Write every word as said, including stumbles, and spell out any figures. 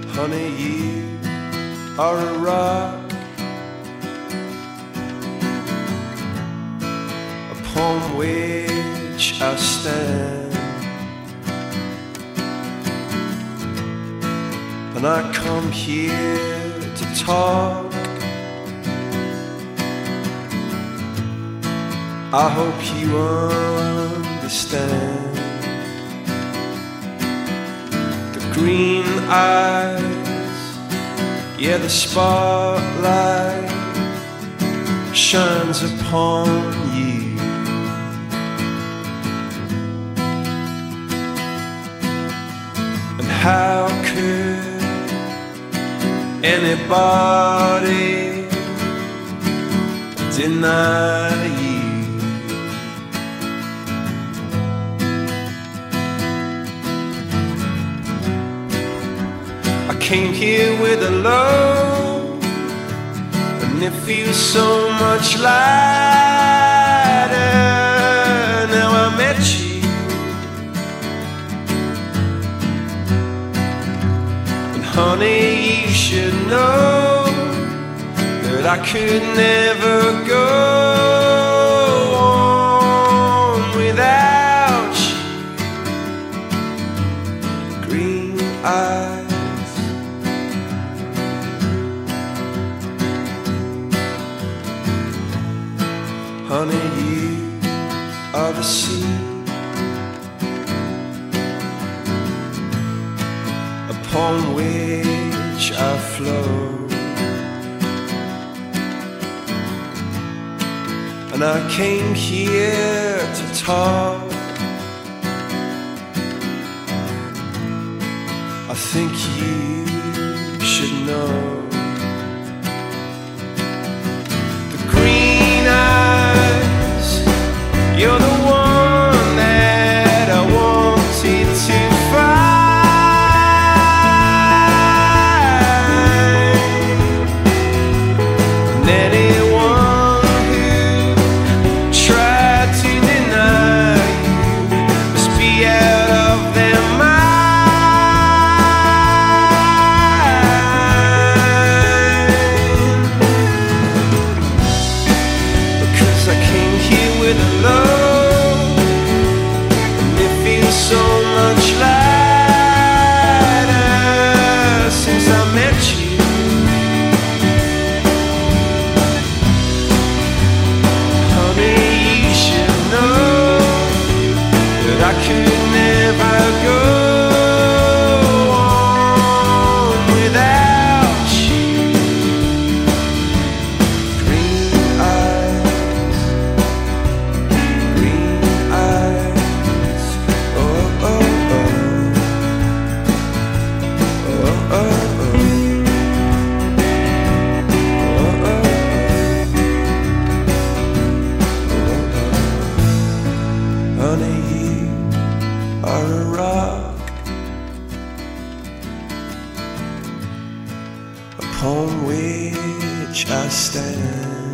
Honey, you are a rock upon which I stand, and I come here to talk. I hope you understand. The green eyes, yeah, the spotlight shines upon you. And how could anybody deny you? I came here with a load, and it feels so much lighter now I met you. And honey, you should know that I could never go on without you. Green eyes, honey, you are the sea upon which I flow, and I came here to talk. I think you should know. You're the one that I wanted to find, and anyone who tried to deny you must be out of their mind. Because I came here with a love so much lighter since I met you. Honey, you should know that I could never go on without you. Green eyes, green eyes. Oh, oh, oh, oh. Honey, you are a rock upon which I stand.